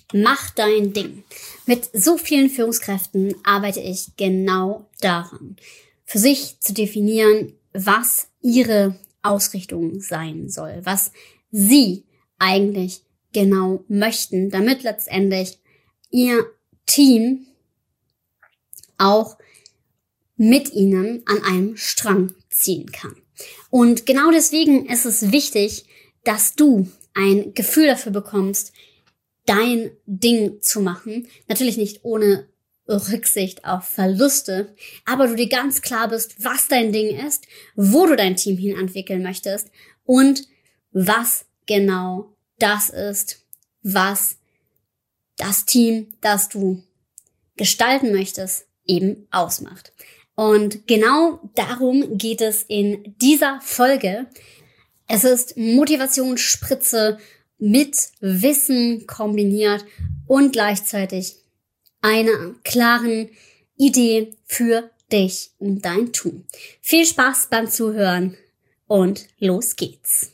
Mach dein Ding. Mit so vielen Führungskräften arbeite ich genau daran, für sich zu definieren, was ihre Ausrichtung sein soll, was sie eigentlich genau möchten, damit letztendlich ihr Team auch mit ihnen an einem Strang ziehen kann. Und genau deswegen ist es wichtig, dass du ein Gefühl dafür bekommst, dein Ding zu machen. Natürlich nicht ohne Rücksicht auf Verluste, aber du dir ganz klar bist, was dein Ding ist, wo du dein Team hin entwickeln möchtest und was genau das ist, was das Team, das du gestalten möchtest, eben ausmacht. Und genau darum geht es in dieser Folge. Es ist Motivationsspritze mit Wissen kombiniert und gleichzeitig einer klaren Idee für dich und dein Tun. Viel Spaß beim Zuhören und los geht's.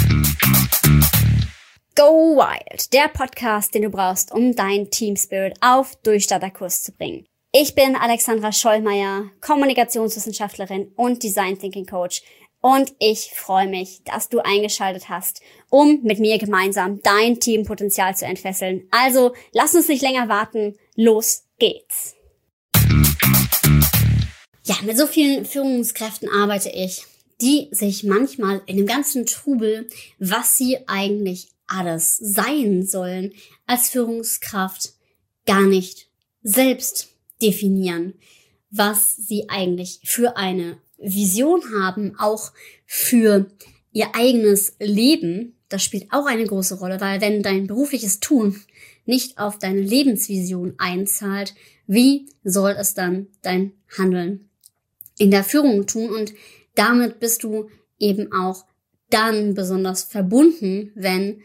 Go Wild, der Podcast, den du brauchst, um dein Team Spirit auf Durchstarterkurs zu bringen. Ich bin Alexandra Schollmeier, Kommunikationswissenschaftlerin und Design Thinking Coach. Und ich freue mich, dass du eingeschaltet hast, um mit mir gemeinsam dein Teampotenzial zu entfesseln. Also, lass uns nicht länger warten. Los geht's. Ja, mit so vielen Führungskräften arbeite ich, die sich manchmal in dem ganzen Trubel, was sie eigentlich alles sein sollen, als Führungskraft gar nicht selbst definieren, was sie eigentlich für eine Vision haben, auch für ihr eigenes Leben. Das spielt auch eine große Rolle, weil wenn dein berufliches Tun nicht auf deine Lebensvision einzahlt, wie soll es dann dein Handeln in der Führung tun? Und damit bist du eben auch dann besonders verbunden, wenn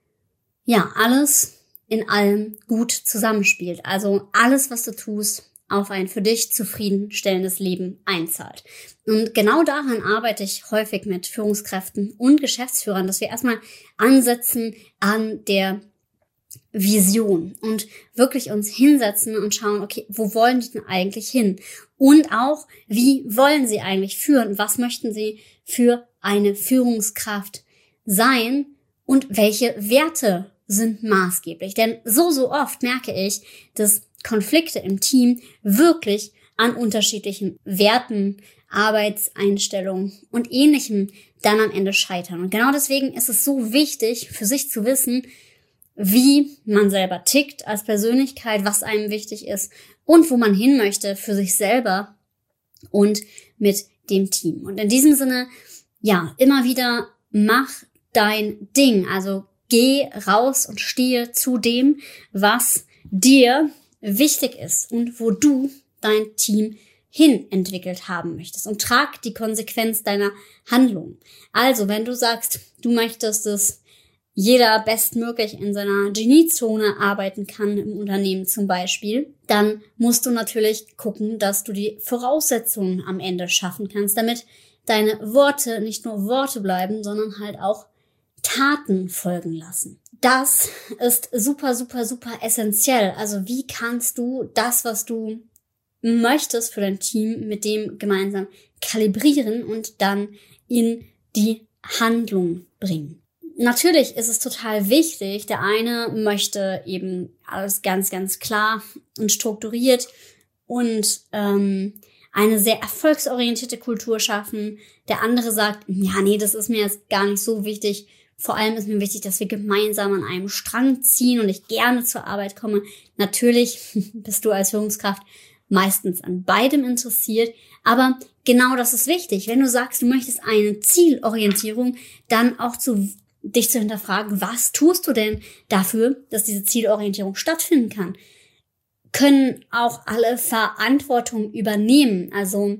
ja alles in allem gut zusammenspielt. Also alles, was du tust, auf ein für dich zufriedenstellendes Leben einzahlt. Und genau daran arbeite ich häufig mit Führungskräften und Geschäftsführern, dass wir erstmal ansetzen an der Vision und wirklich uns hinsetzen und schauen, okay, wo wollen die denn eigentlich hin? Und auch, wie wollen sie eigentlich führen? Was möchten sie für eine Führungskraft sein? Und welche Werte sind maßgeblich? Denn so oft merke ich, dass Konflikte im Team wirklich an unterschiedlichen Werten, Arbeitseinstellungen und Ähnlichem dann am Ende scheitern. Und genau deswegen ist es so wichtig, für sich zu wissen, wie man selber tickt als Persönlichkeit, was einem wichtig ist und wo man hin möchte für sich selber und mit dem Team. Und in diesem Sinne, ja, immer wieder mach dein Ding. Also geh raus und stehe zu dem, was dir wichtig ist und wo du dein Team hin entwickelt haben möchtest und trag die Konsequenz deiner Handlung. Also, wenn du sagst, du möchtest, dass jeder bestmöglich in seiner Geniezone arbeiten kann im Unternehmen zum Beispiel, dann musst du natürlich gucken, dass du die Voraussetzungen am Ende schaffen kannst, damit deine Worte nicht nur Worte bleiben, sondern halt auch Taten folgen lassen. Das ist super essentiell. Also wie kannst du das, was du möchtest für dein Team, mit dem gemeinsam kalibrieren und dann in die Handlung bringen? Natürlich ist es total wichtig, der eine möchte eben alles ganz klar und strukturiert und eine sehr erfolgsorientierte Kultur schaffen. Der andere sagt, ja, nee, das ist mir jetzt gar nicht so wichtig. Vor allem ist mir wichtig, dass wir gemeinsam an einem Strang ziehen und ich gerne zur Arbeit komme. Natürlich bist du als Führungskraft meistens an beidem interessiert, aber genau das ist wichtig. Wenn du sagst, du möchtest eine Zielorientierung, dann auch dich zu hinterfragen, was tust du denn dafür, dass diese Zielorientierung stattfinden kann? Können auch alle Verantwortung übernehmen? Also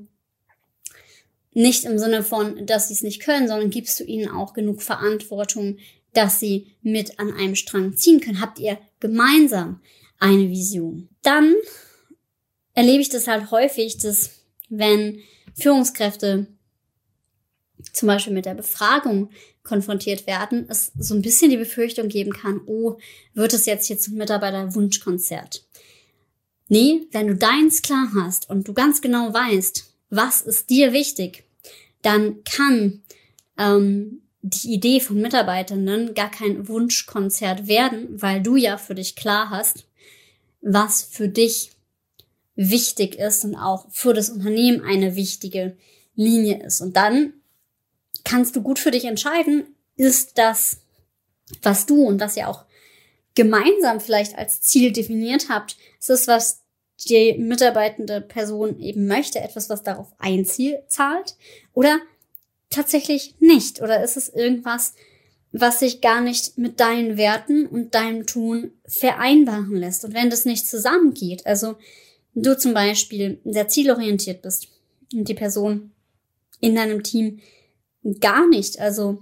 nicht im Sinne von, dass sie es nicht können, sondern gibst du ihnen auch genug Verantwortung, dass sie mit an einem Strang ziehen können? Habt ihr gemeinsam eine Vision? Dann erlebe ich das halt häufig, dass wenn Führungskräfte zum Beispiel mit der Befragung konfrontiert werden, es so ein bisschen die Befürchtung geben kann, oh, wird es jetzt hier zum Mitarbeiterwunschkonzert? Nee, wenn du deins klar hast und du ganz genau weißt, was ist dir wichtig, dann kann die Idee von Mitarbeitenden gar kein Wunschkonzert werden, weil du ja für dich klar hast, was für dich wichtig ist und auch für das Unternehmen eine wichtige Linie ist. Und dann kannst du gut für dich entscheiden, ist das, was du und was ihr auch gemeinsam vielleicht als Ziel definiert habt, ist das, was die mitarbeitende Person eben möchte, etwas, was darauf einzahlt, oder tatsächlich nicht? Oder ist es irgendwas, was sich gar nicht mit deinen Werten und deinem Tun vereinbaren lässt? Und wenn das nicht zusammengeht, also du zum Beispiel sehr zielorientiert bist und die Person in deinem Team gar nicht, also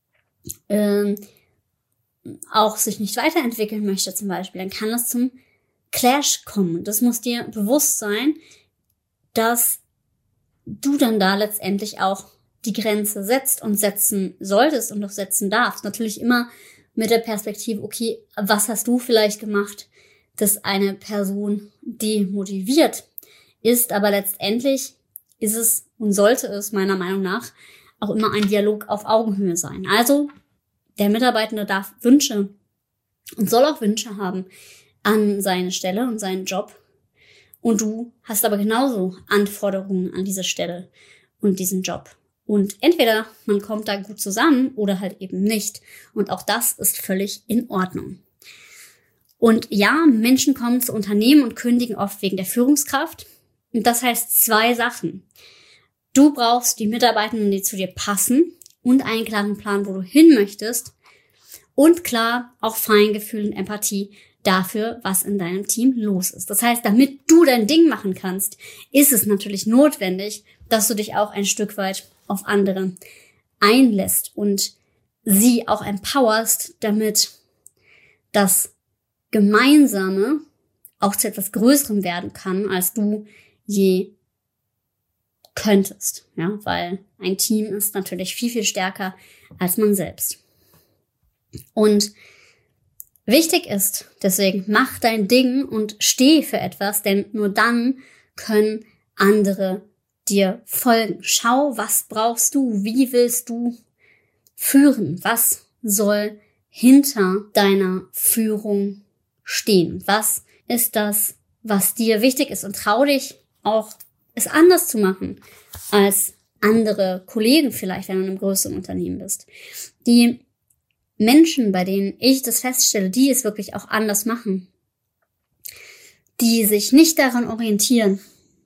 auch sich nicht weiterentwickeln möchte zum Beispiel, dann kann es zum Clash kommen. Das muss dir bewusst sein, dass du dann da letztendlich auch die Grenze setzt und setzen solltest und auch setzen darfst. Natürlich immer mit der Perspektive, okay, was hast du vielleicht gemacht, dass eine Person demotiviert ist, aber letztendlich ist es und sollte es meiner Meinung nach auch immer ein Dialog auf Augenhöhe sein. Also der Mitarbeitende darf Wünsche und soll auch Wünsche haben an seine Stelle und seinen Job. Und du hast aber genauso Anforderungen an diese Stelle und diesen Job. Und entweder man kommt da gut zusammen oder halt eben nicht. Und auch das ist völlig in Ordnung. Und ja, Menschen kommen zu Unternehmen und kündigen oft wegen der Führungskraft. Und das heißt 2 Sachen. Du brauchst die Mitarbeitenden, die zu dir passen und einen klaren Plan, wo du hin möchtest. Und klar, auch Feingefühl und Empathie dafür, was in deinem Team los ist. Das heißt, damit du dein Ding machen kannst, ist es natürlich notwendig, dass du dich auch ein Stück weit auf andere einlässt und sie auch empowerst, damit das Gemeinsame auch zu etwas Größerem werden kann, als du je könntest. Ja, weil ein Team ist natürlich viel, viel stärker als man selbst. Und wichtig ist, deswegen mach dein Ding und steh für etwas, denn nur dann können andere dir folgen. Schau, was brauchst du? Wie willst du führen? Was soll hinter deiner Führung stehen? Was ist das, was dir wichtig ist? Und trau dich auch, es anders zu machen als andere Kollegen vielleicht, wenn du in einem größeren Unternehmen bist. Die Menschen, bei denen ich das feststelle, die es wirklich auch anders machen, die sich nicht daran orientieren,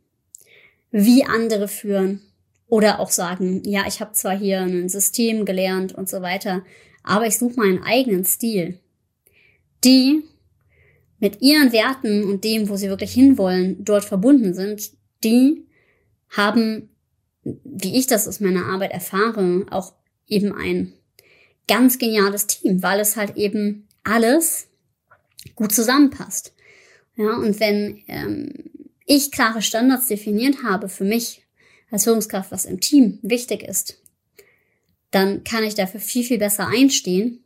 wie andere führen oder auch sagen, ja, ich habe zwar hier ein System gelernt und so weiter, aber ich suche meinen eigenen Stil. Die mit ihren Werten und dem, wo sie wirklich hinwollen, dort verbunden sind, die haben, wie ich das aus meiner Arbeit erfahre, auch eben ein ganz geniales Team, weil es halt eben alles gut zusammenpasst. Ja, und wenn ich klare Standards definiert habe für mich als Führungskraft, was im Team wichtig ist, dann kann ich dafür viel, viel besser einstehen.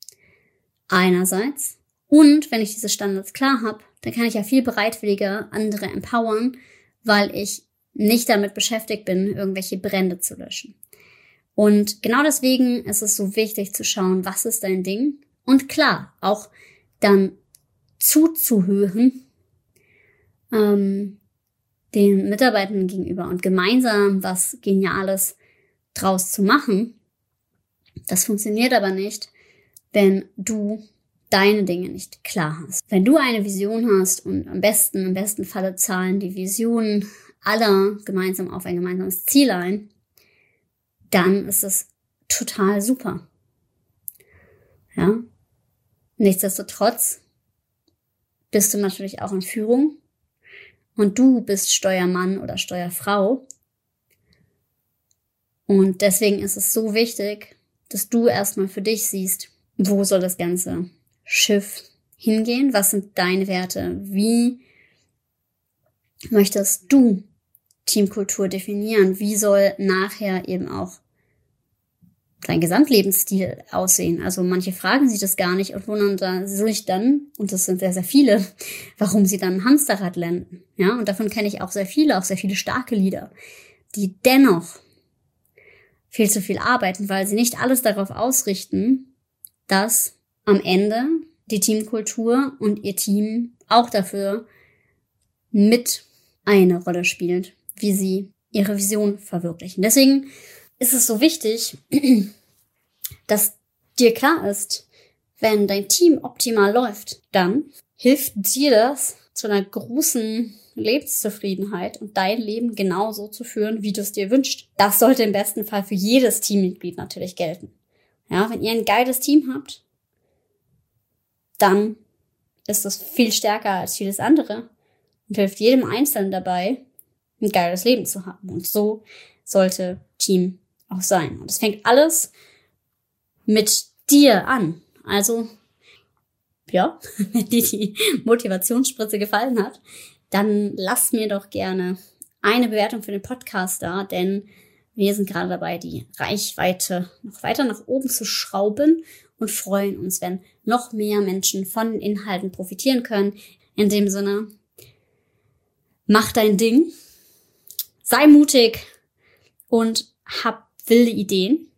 Einerseits. Und wenn ich diese Standards klar habe, dann kann ich ja viel bereitwilliger andere empowern, weil ich nicht damit beschäftigt bin, irgendwelche Brände zu löschen. Und genau deswegen ist es so wichtig zu schauen, was ist dein Ding? Und klar, auch dann zuzuhören, den Mitarbeitenden gegenüber und gemeinsam was Geniales draus zu machen. Das funktioniert aber nicht, wenn du deine Dinge nicht klar hast. Wenn du eine Vision hast und im besten Falle zahlen die Visionen aller gemeinsam auf ein gemeinsames Ziel ein, dann ist es total super. Ja. Nichtsdestotrotz bist du natürlich auch in Führung und du bist Steuermann oder Steuerfrau. Und deswegen ist es so wichtig, dass du erstmal für dich siehst, wo soll das ganze Schiff hingehen? Was sind deine Werte? Wie möchtest du Teamkultur definieren? Wie soll nachher eben auch dein Gesamtlebensstil aussehen? Also manche fragen sich das gar nicht und wundern sich dann, und das sind sehr, sehr viele, warum sie dann ein Hamsterrad landen. Ja, und davon kenne ich auch sehr viele starke Leader, die dennoch viel zu viel arbeiten, weil sie nicht alles darauf ausrichten, dass am Ende die Teamkultur und ihr Team auch dafür mit eine Rolle spielt, wie sie ihre Vision verwirklichen. Deswegen ist es so wichtig, dass dir klar ist, wenn dein Team optimal läuft, dann hilft dir das zu einer großen Lebenszufriedenheit und dein Leben genauso zu führen, wie du es dir wünschst. Das sollte im besten Fall für jedes Teammitglied natürlich gelten. Ja, wenn ihr ein geiles Team habt, dann ist das viel stärker als vieles andere und hilft jedem Einzelnen dabei, ein geiles Leben zu haben. Und so sollte Team auch sein. Und es fängt alles mit dir an. Also, ja, wenn dir die Motivationsspritze gefallen hat, dann lass mir doch gerne eine Bewertung für den Podcast da, denn wir sind gerade dabei, die Reichweite noch weiter nach oben zu schrauben und freuen uns, wenn noch mehr Menschen von den Inhalten profitieren können. In dem Sinne, mach dein Ding, sei mutig und hab wilde Ideen.